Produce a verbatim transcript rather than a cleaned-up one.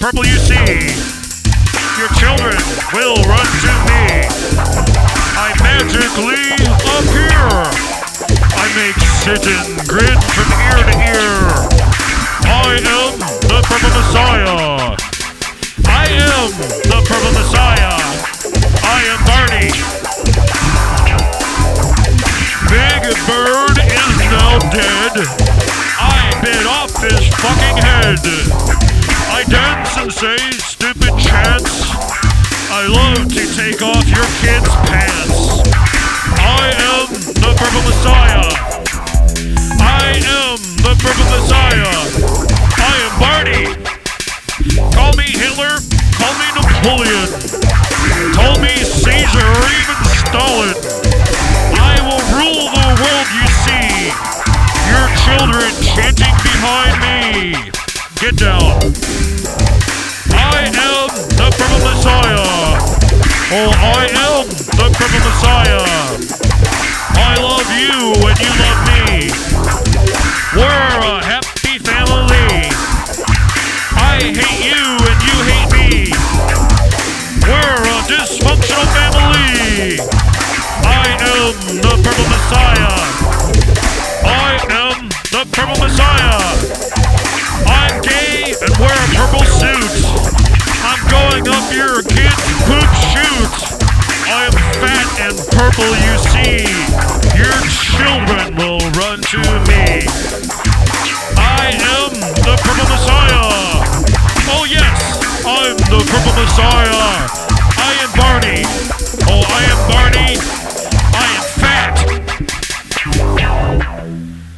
purple you see. Your children will run to me. I magically appear. I make Satan grin from ear to ear. I am the Purple Messiah. I am the Purple Messiah. I am Barney. Big Bird is now dead. I bit off his fucking head. I dance and say stupid chants. I love to take off your kids' pants. I am the Purple Messiah. I am the Purple Messiah. I am Barney. Call me Hitler. Call me Napoleon. Call me Caesar or even Stalin. I will rule the world you see. Your children chanting behind me. Get down. I am the Purple Messiah. Oh, I am the Purple Messiah. I love you and you love me. We're a happy family. I hate you and you hate me. We're a dysfunctional family. I am the Purple Messiah. I am the Purple Messiah. I'm gay and wear a purple suit. I'm going up your kid's poop chute. I am fat and purple, you see. Your children will run to me. I am the Purple Messiah. Oh yes, I'm the Purple Messiah. I am Barney. Oh, I am Barney. I am fat.